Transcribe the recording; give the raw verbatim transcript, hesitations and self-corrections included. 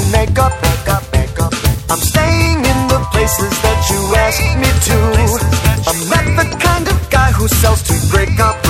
make up. I'm staying in the places that you asked me to. I'm not the kind of guy who sells to break up.